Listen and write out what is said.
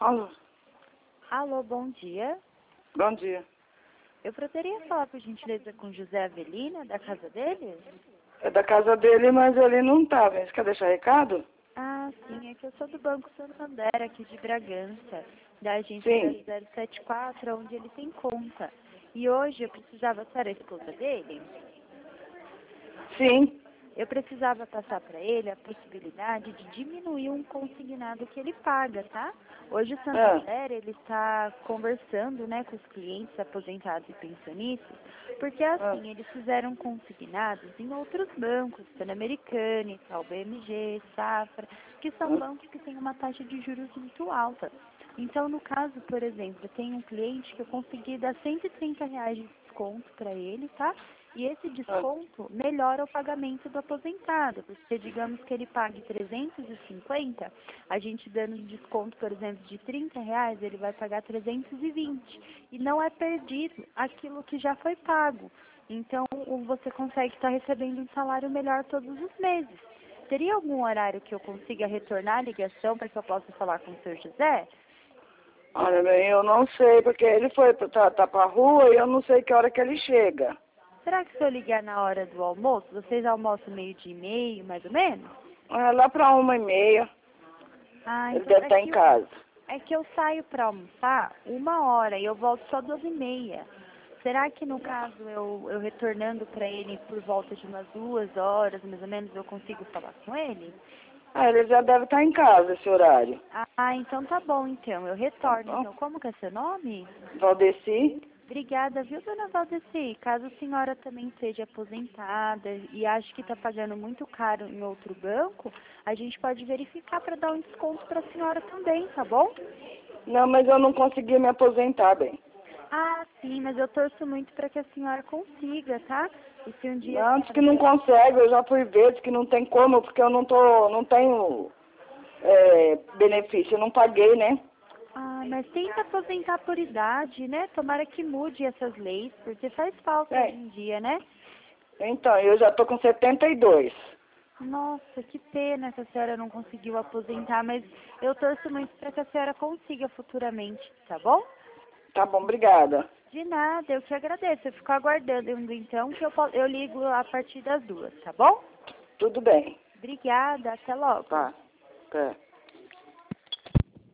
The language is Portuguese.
Alô, Alô, bom dia. bom dia. Eu poderia falar, por gentileza, com José Avelina, da casa dele? É da casa dele, mas ele não tá. Você quer deixar recado? Ah, sim, é que eu sou do Banco Santander, aqui de Bragança, da agência Sim, 0074, onde ele tem conta. E hoje eu precisava ser a esposa dele. sim. Eu precisava passar para ele a possibilidade de diminuir um consignado que ele paga, tá? Hoje o Ah, Santander, ele está conversando, né, com os clientes aposentados e pensionistas, porque ah, assim, eles fizeram consignados em outros bancos, Pan-Americana, Itaú BMG, Safra, que são ah, bancos que têm uma taxa de juros muito alta. Então, no caso, por exemplo, tem um cliente que eu consegui dar R$ 130 de desconto para ele, tá? E esse ah. desconto melhora o pagamento do aposentado, porque digamos que ele pague 350, a gente dando um desconto, por exemplo, de R$ 30, ele vai pagar 320. E não é perdido aquilo que já foi pago. Então, você consegue estar recebendo um salário melhor todos os meses. Teria algum horário que eu consiga retornar a ligação para que eu possa falar com o Sr. José? Olha, bem, eu não sei, porque ele foi tá pra rua e eu não sei que hora que ele chega. Será que se eu ligar na hora do almoço, vocês almoçam meio-dia e meio, mais ou menos? É lá pra 1h30, Ah, ele então deve estar em casa. é que eu saio para almoçar 1 hora e eu volto só 2h30. Será que no caso eu retornando para ele por volta de umas 2 horas, mais ou menos, eu consigo falar com ele? Ah, ele já deve estar em casa esse horário. Ah, então tá bom então, eu Tá retorno. bom? Então, como que é seu nome? Valdeci? Obrigada, viu, dona Valdeci? Caso a senhora também seja aposentada e ache que está pagando muito caro em outro banco, a gente pode verificar para dar um desconto para a senhora também, tá bom? Não, mas eu não consegui me aposentar, bem. Ah, sim, mas eu torço muito para que a senhora consiga, tá? E se um dia a Não, diz que senhora não tiver... consegue, eu já fui ver, diz que não tem como, porque eu não tenho benefício, eu não paguei, né? Ah, mas tenta aposentar por idade, né? Tomara que mude essas leis, porque faz falta hoje É, em dia, né? então, eu já tô com 72. Nossa, que pena que a senhora não conseguiu aposentar, mas eu torço muito para que a senhora consiga futuramente, tá bom? Tá bom, obrigada. De nada, eu que agradeço. Eu fico aguardando então que eu ligo a partir das 2, tá bom? Tudo bem. Obrigada, até logo. Tá. Tá.